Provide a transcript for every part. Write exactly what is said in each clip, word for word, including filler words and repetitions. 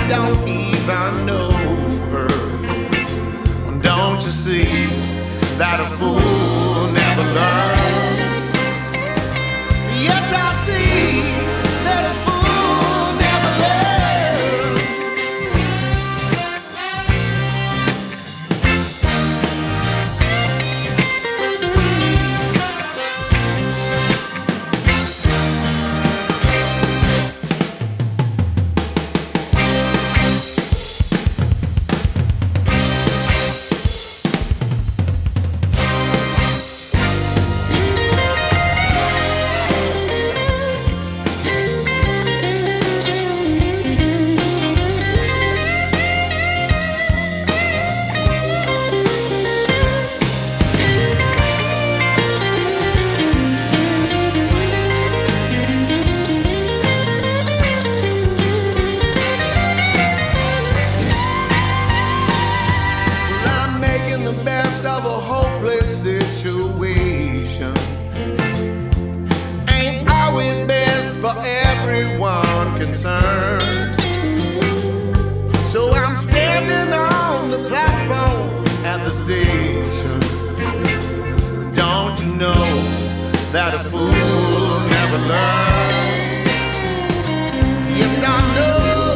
don't even know her. Don't you see that a fool never learns? Yes, I see that a fool never learns. Situation ain't always best for everyone concerned. So I'm standing on the platform at the station. Don't you know that a fool never learns? Yes, I know.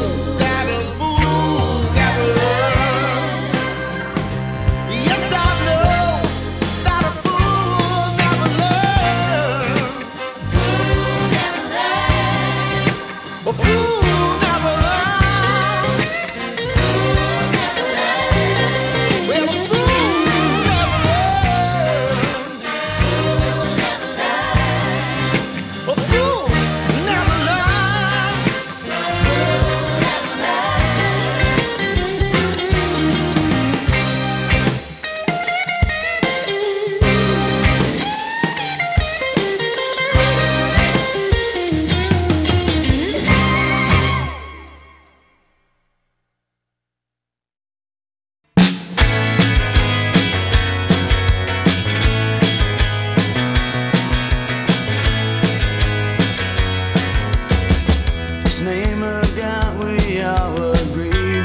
Name of God, we all agree.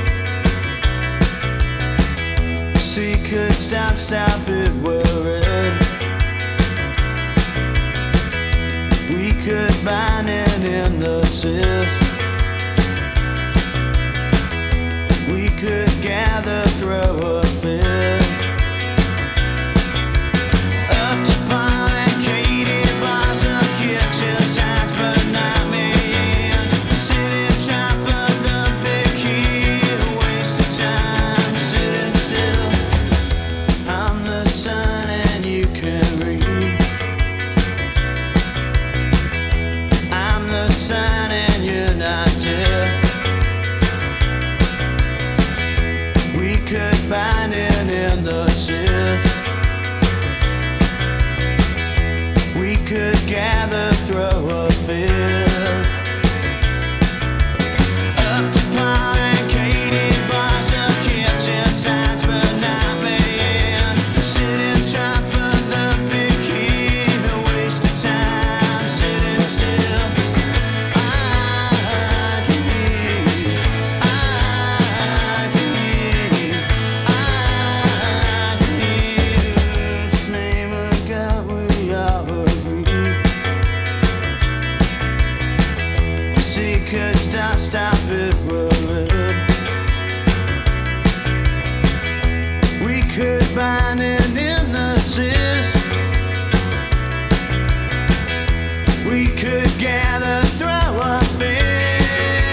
See, could stop, stop it, worried. We could bind it in the cyst. We could gather, throw a fit. Up to bar and Katie bars of kitchen signs, but not me. Binding in the sift. We could gather, throw a fit. Up to par and Katie bars of kitchen signs, but not me. Sitting trying for the big key, a waste of time sitting still. I can hear, I can hear. Could stop, stop it, worried. We could bind it in the cyst. We could gather, throw a fit.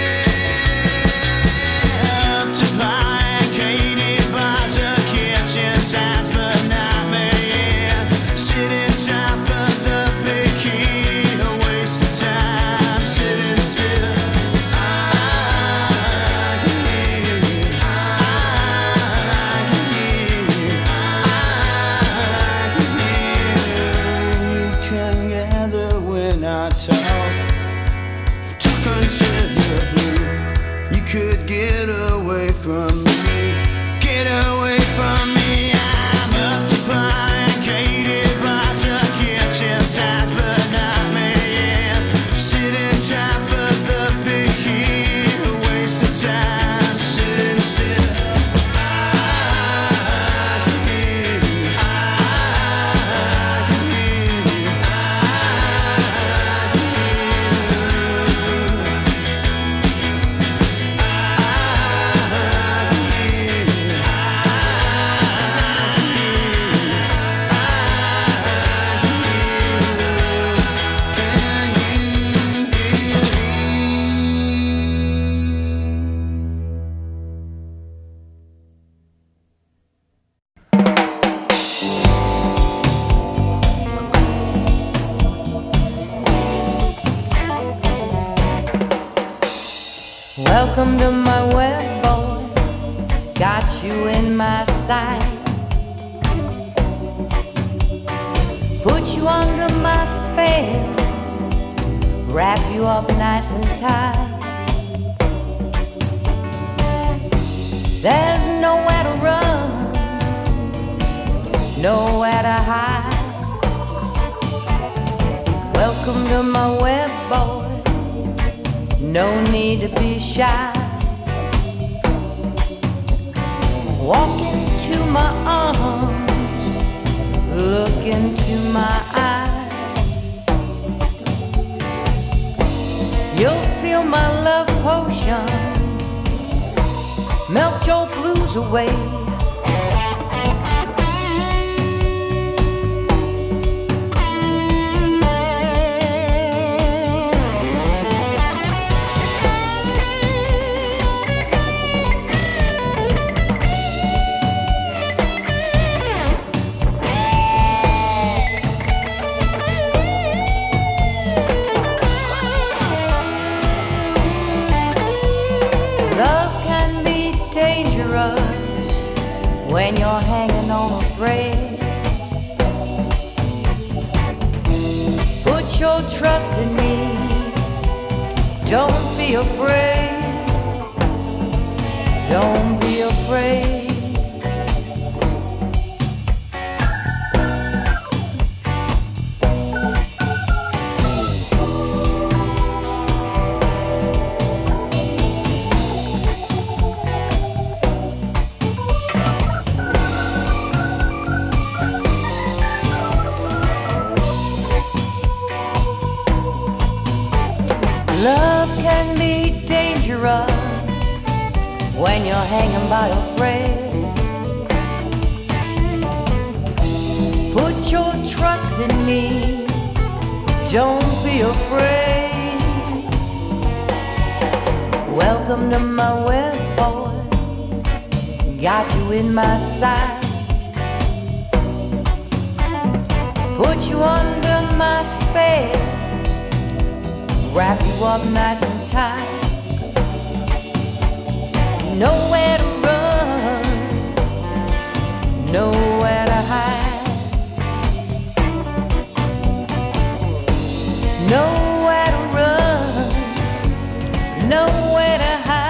Up to buy Katie bars of kitchen signs, but not me. Sitting trying for the big key, a waste of time sitting still. You could get away from me, get away from me. I'm up to par and Katie bars of kitchen signs, but not me. Sitting trying for the big key, a waste of time. Welcome to my web, boy. Got you in my sight. Put you under my spell. Wrap you up nice and tight. There's nowhere to run, nowhere to hide. Welcome to my web, boy. No need to be shy. Walk into my arms, look into my eyes. You'll feel my love potion melt your blues away. When you're hanging on a thread, put your trust in me. Don't be afraid. Don't be afraid. Love can be dangerous when you're hanging by a thread. Put your trust in me. Don't be afraid. Welcome to my web, boy. Got you in my sight. Put you under my spell. Wrap you up nice and tight. Nowhere to run, nowhere to hide. Nowhere to run, nowhere to hide.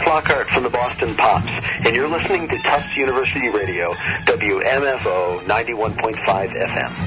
Flockhart from the Boston Pops, and you're listening to Tufts University Radio, W M F O ninety-one point five F M.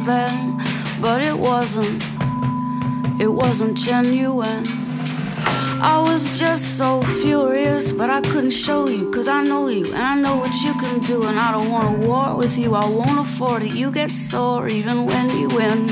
then, but it wasn't, it wasn't genuine. I was just so furious, but I couldn't show you, cause I know you, and I know what you can do, and I don't want a war with you, I won't afford it. You get sore even when you win.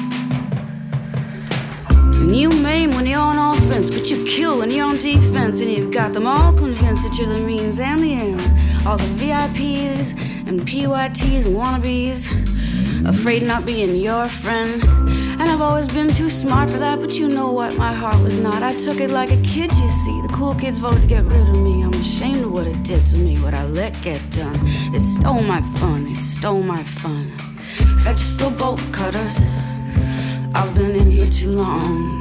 And you maim when you're on offense, but you kill when you're on defense, and you've got them all convinced that you're the means and the end. All the V I Ps and P Y Ts and wannabes, afraid of not being your friend. And I've always been too smart for that, but you know what, my heart was not. I took it like a kid, you see. The cool kids voted to get rid of me. I'm ashamed of what it did to me, what I let get done. It stole my fun, it stole my fun. Vegetable bolt cutters, I've been in here too long.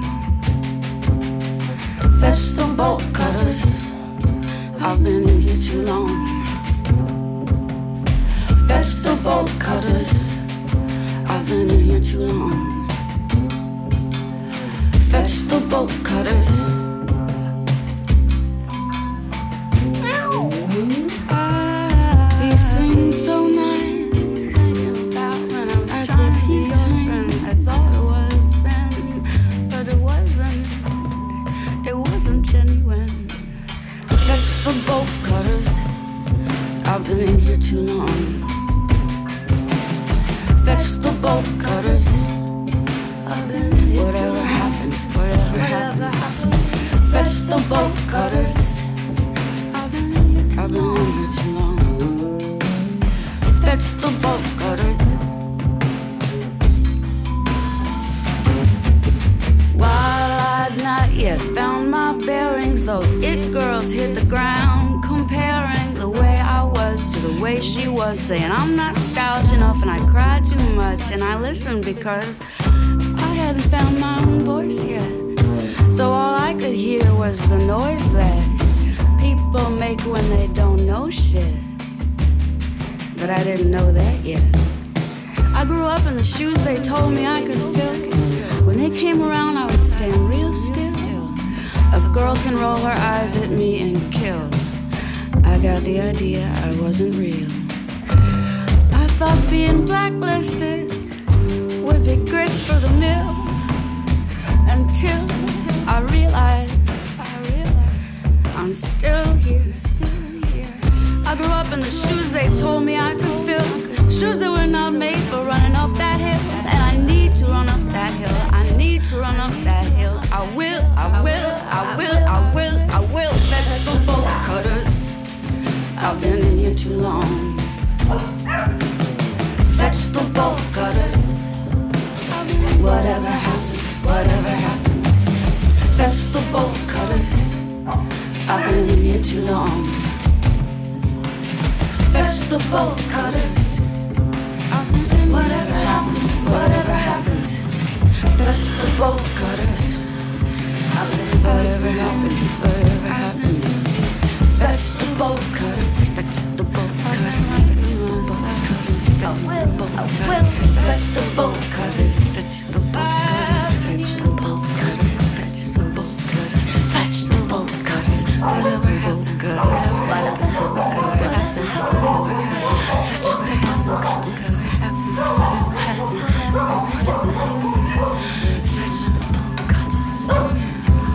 Vegetable bolt cutters, I've been in here too long. Vegetable bolt cutters, I've been in here too long. Vegetable bolt cutters. These seem so nice. I could see your friend. I thought it was then, but it wasn't. It wasn't genuine. Vegetable bolt cutters. I've been in here too long. Vegetable bolt cutters. Whatever happens, whatever happens. Vegetable bolt cutters. I've been in here too long. Vegetable bolt cutters. While I'd not yet found my bearings, those it girls hit the ground, comparing the way I was to the way she was, saying I'm not stylish enough and I cry too much, and I listened because I hadn't found my own voice yet. So all I could hear was the noise that people make when they don't know shit. But I didn't know that yet. I grew up in the shoes they told me I could fill. When they came around, I would stand real still. A girl can roll her eyes at me and kill. I got the idea I wasn't real. I thought being blacklisted would be grist for the mill, until I realized, I realized I'm still here, still here. I grew up in the shoes they told me I could fill, shoes that were not made for running up that hill, and I need to run up that hill, I need to run up that hill. I will, I will, I will, I will, I will. Vegetable bolt cutters, I've been in here too long. Vegetable bolt cutters. Whatever happens, whatever happens. Vegetable bolt cutters. I've been in here too long. Vegetable bolt cutters. Whatever happens, whatever happens. Vegetable bolt cutters. I've been in whatever happens, whatever happens. Vegetable bolt cutters. Vegetable bolt cutters. Vegetable bolt cutters. I will, I will. Vegetable bolt cutters. Vegetable cutters, vegetable cutters, vegetable cutters, vegetable cutters, whatever happened, whatever happened, whatever happened, vegetable cutters, whatever happened, vegetable cutters.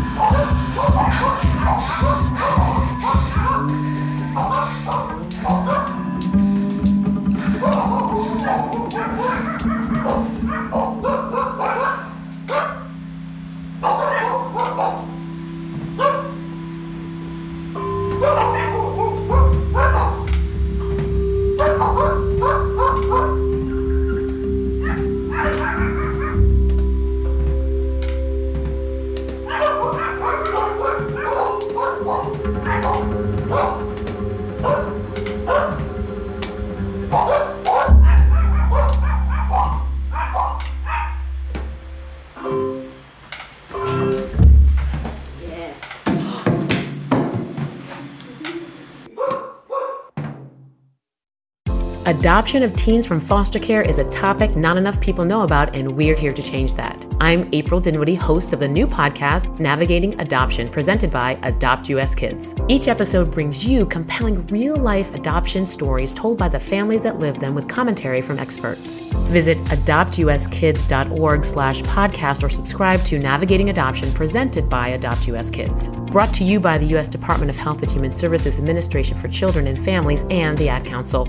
Adoption of teens from foster care is a topic not enough people know about, and we're here to change that. I'm April Dinwiddie, host of the new podcast, Navigating Adoption, presented by Adopt U S Kids. Each episode brings you compelling real-life adoption stories told by the families that live them with commentary from experts. Visit adopt u s kids dot org slash podcast or subscribe to Navigating Adoption presented by Adopt U S Kids. Brought to you by the U S Department of Health and Human Services Administration for Children and Families and the Ad Council.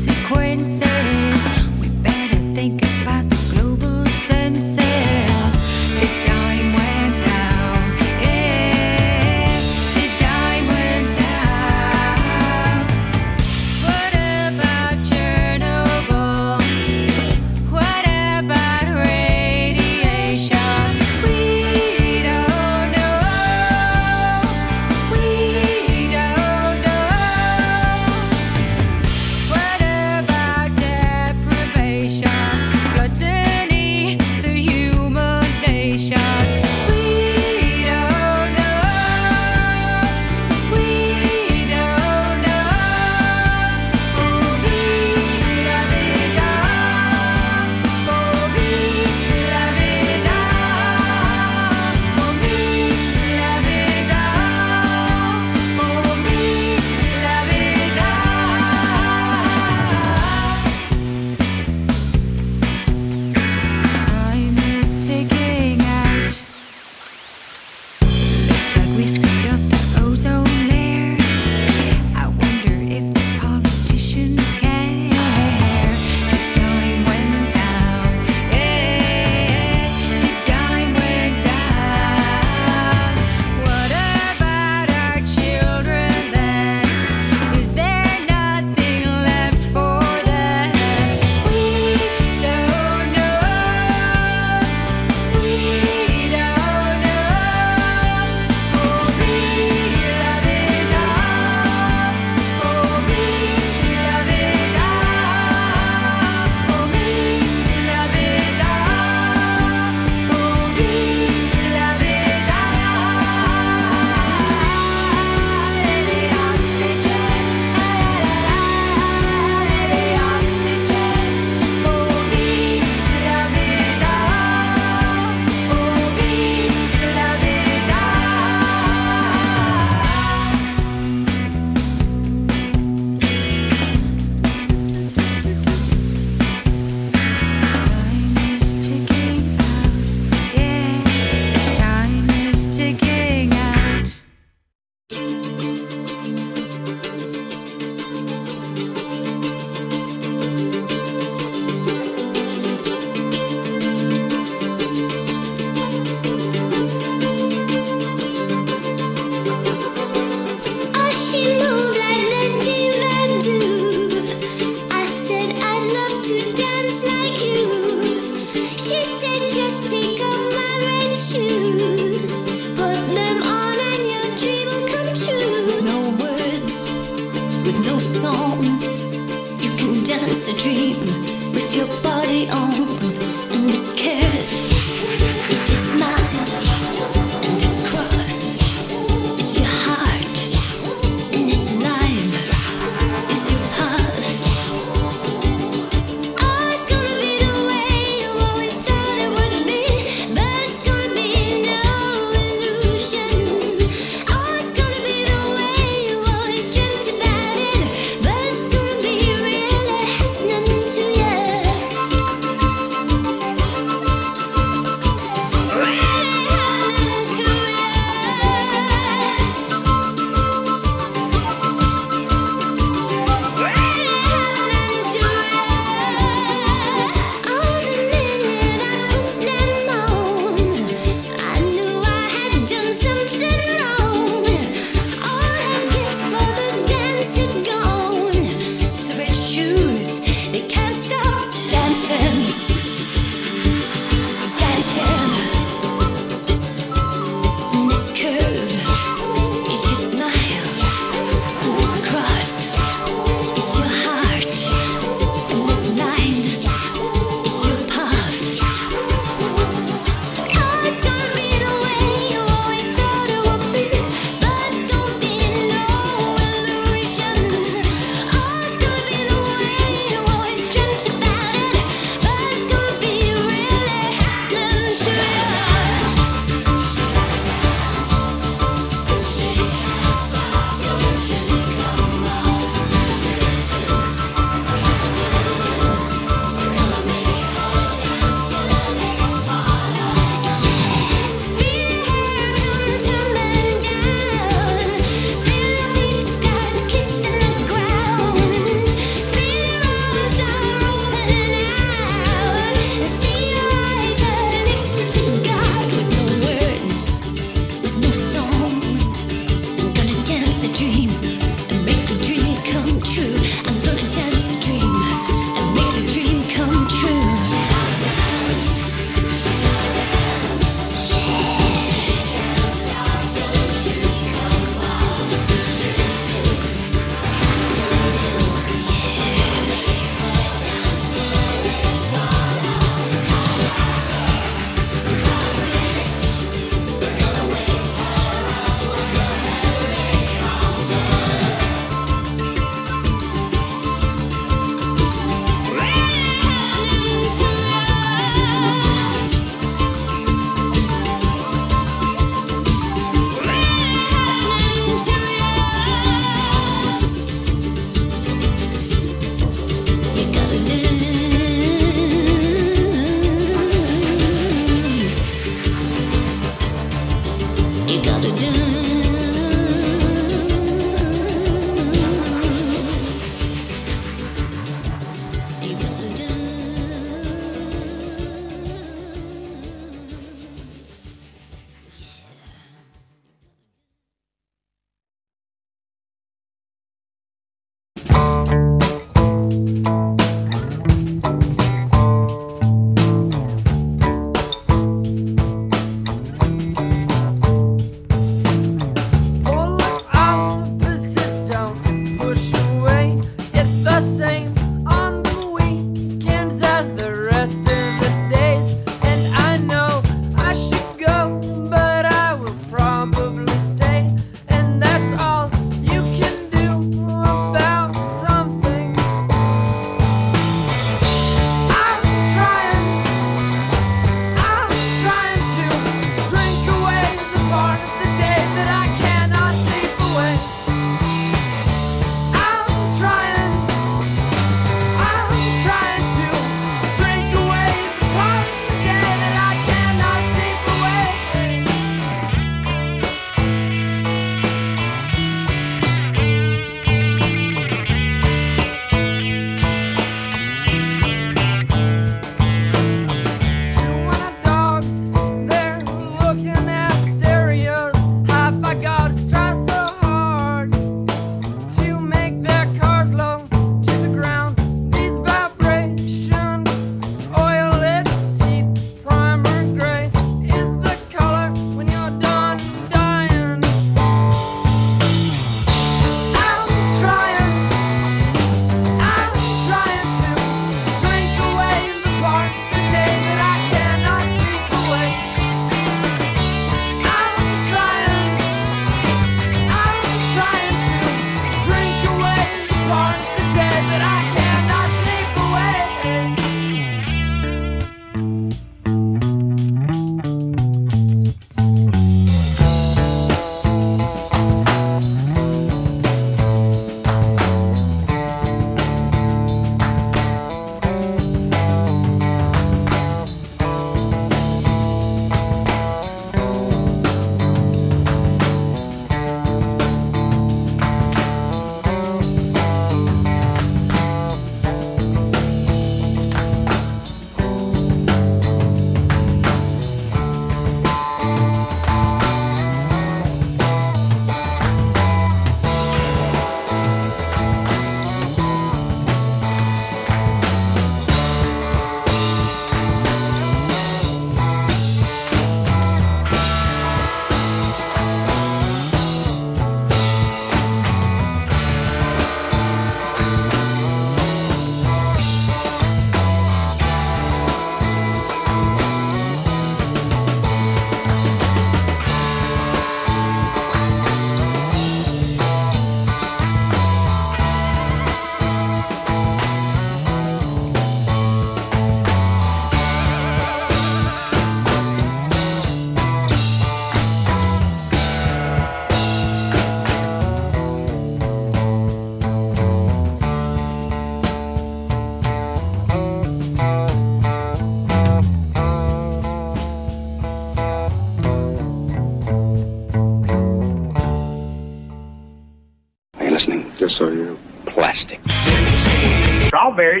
strawberries.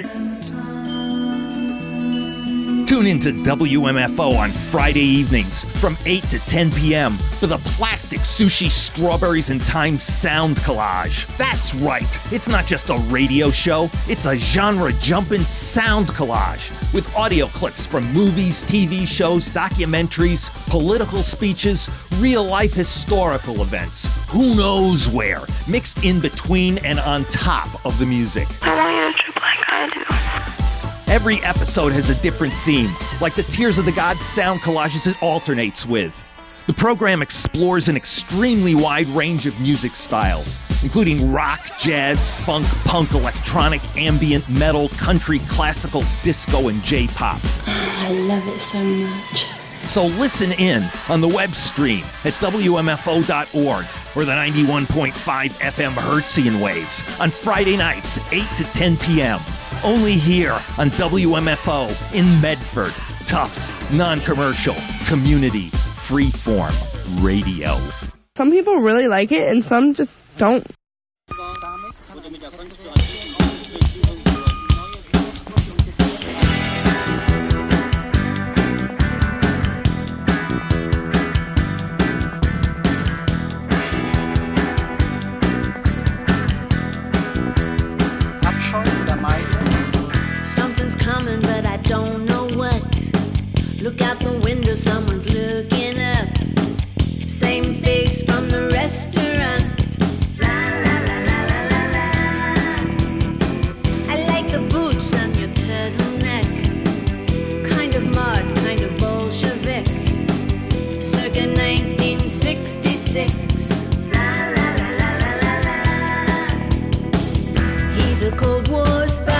Tune in to W M F O on Friday evenings from eight to ten p.m. for the Plastic Sushi Strawberries and Time Sound Collage. That's right, it's not just a radio show, it's a genre-jumping sound collage with audio clips from movies, T V shows, documentaries, political speeches, real-life historical events, who knows where, mixed in between and on top of the music. I want you to trip like I do. Every episode has a different theme, like the Tears of the Gods sound collages it alternates with. The program explores an extremely wide range of music styles, including rock, jazz, funk, punk, electronic, ambient, metal, country, classical, disco, and J-pop. I love it so much. So listen in on the web stream at W M F O dot org or the ninety-one point five F M Hertzian waves on Friday nights, eight to ten p.m. Only here on W M F O in Medford. Tufts, non-commercial, community, freeform radio. Some people really like it and some just don't. Something's coming, but I don't know what. Look out the window, someone's looking up. Same face from the restaurant. La la la la la la la. I like the boots on your turtleneck. Kind of mod, kind of Bolshevik. Circa nineteen sixty-six. La la la la la la la. He's a Cold War spy.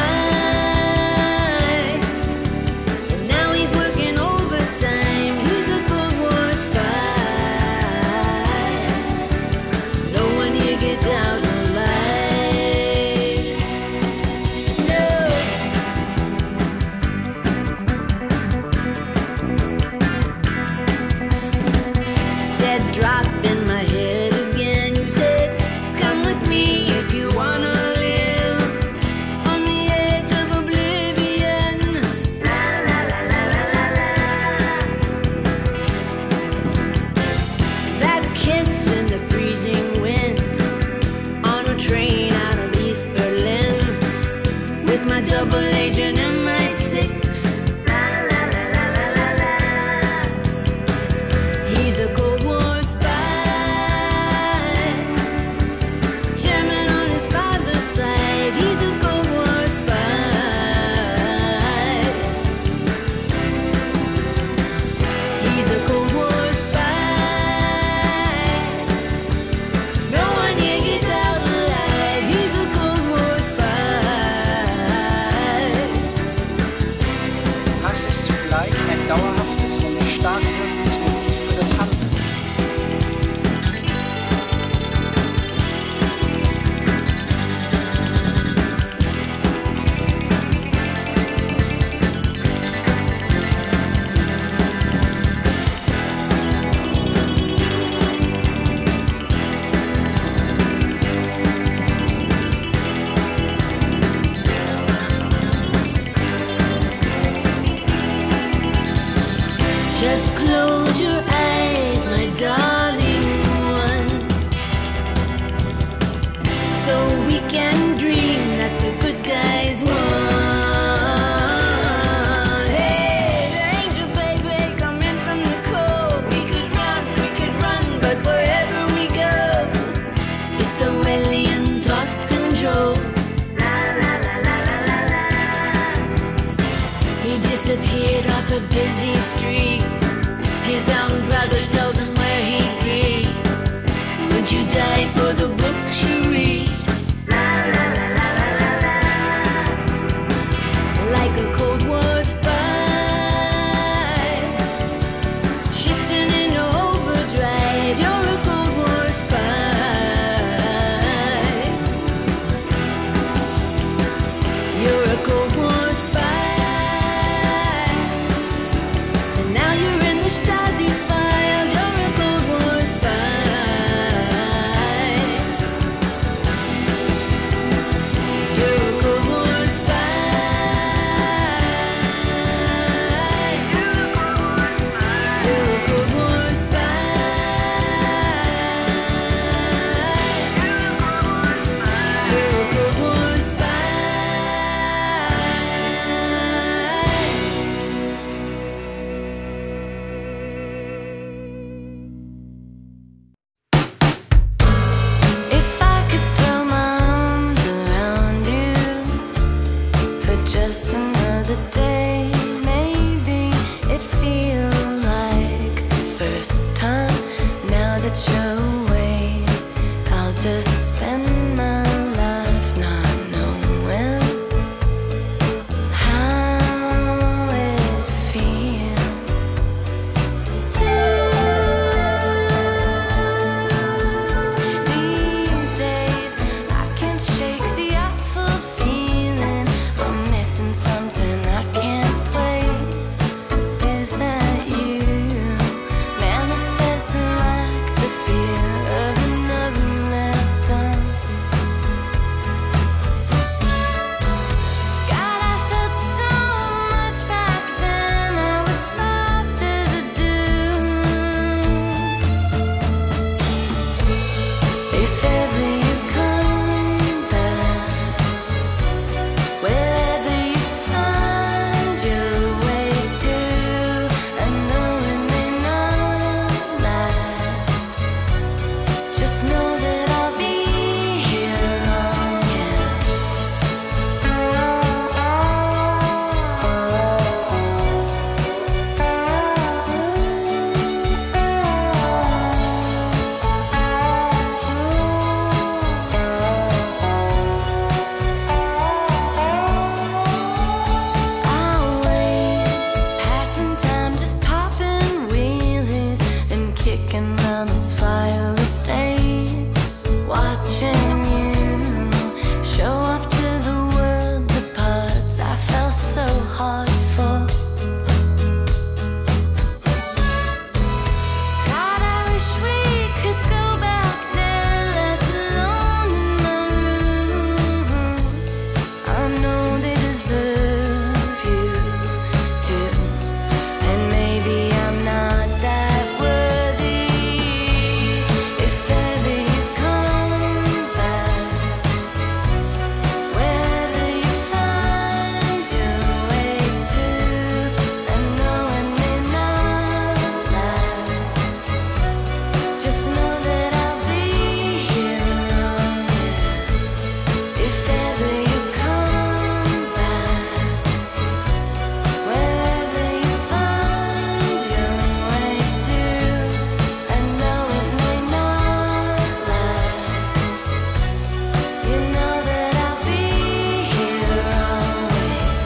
Double agent M I six. La la la la la la la. He's a Cold War spy. German on his father's side. He's a Cold War spy. He's a Cold War spy. No one here gets out alive. He's a Cold War spy. Hass ist zugleich ein dauerhaftes und stark wirkendes Motiv für das Handeln. Just close your eyes, my darling one, so we can dream that the good guys won. Hey, the angel baby, come in from the cold. We could run, we could run, but wherever we go, it's Orwellian thought control. La la la la la la la. He disappeared off a busy street. His own brother told him where he'd be. Would you die for the books you read? La la la la la la la. Like a Cold War spy, shifting into overdrive. You're a Cold War spy. You're a Cold War spy. And now you're in the Stasi files. You're a Cold War spy. just another day. Maybe it feels like the first time. Now that you're away, I'll just spend my life not knowing how it feels. These days, I can't shake the awful feeling. I'm missing something I can't place. Is that you manifesting like the fear of another left on? God, I felt so much back then. I was soft as a dune. If ever you come back, wherever you find your way to, I know it may not last. Just know that I'll be here long I'll wait, passing time, just popping wheelies and kicking round this fire estate, watching you show off to the world the parts I fell so hard for. God, I wish we could go back there, left alone in my room. I know they deserve you too, and maybe I'm not that worthy. If ever you come back, wherever you find your way to, I know it may not last. Just know that I'll be here long. If ever you come back, wherever you find your way to, I know it may not last. You know that I'll be here always.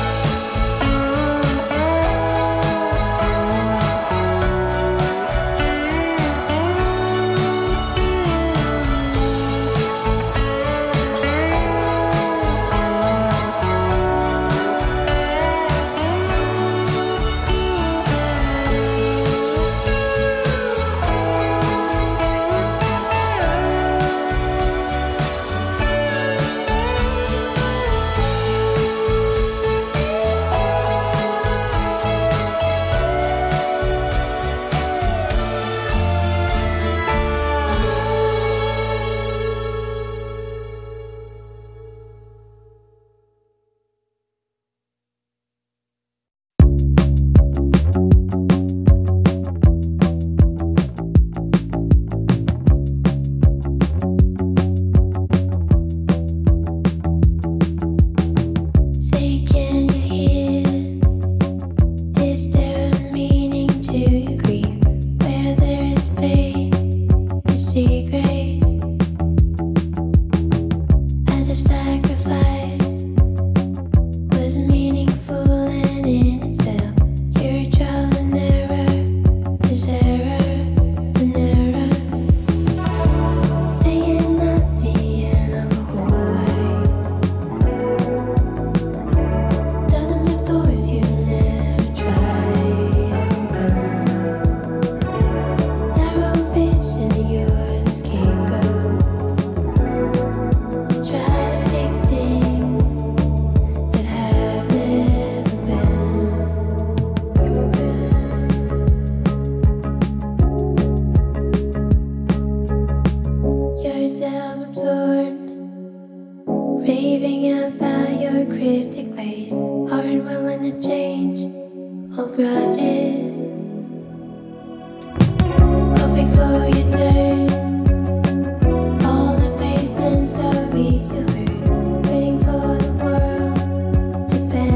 Say, can you hear? Is there a meaning to your grief? Where there is pain, you see grace. As if sacrifice was meaningful and in itself. Your trial and error is error and error. Staying at the end of a hallway. Dozens of doors you never tried open. Narrow vision, you're the scapegoat. Try to fix things that have never been broken. You're self-absorbed, raving about your cryptic ways. Aren't willing to change old grudges. Hoping for your turn. All the basement stories you heard. Waiting for the world to bend.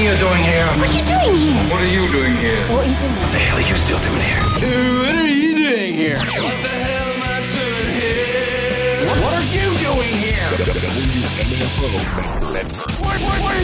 you doing here? What are you doing here? What are you doing here? What are you doing? What the hell are you still doing here? What are you doing here? What the hell am I doing here? What are you doing here? W M F O. What, what, what are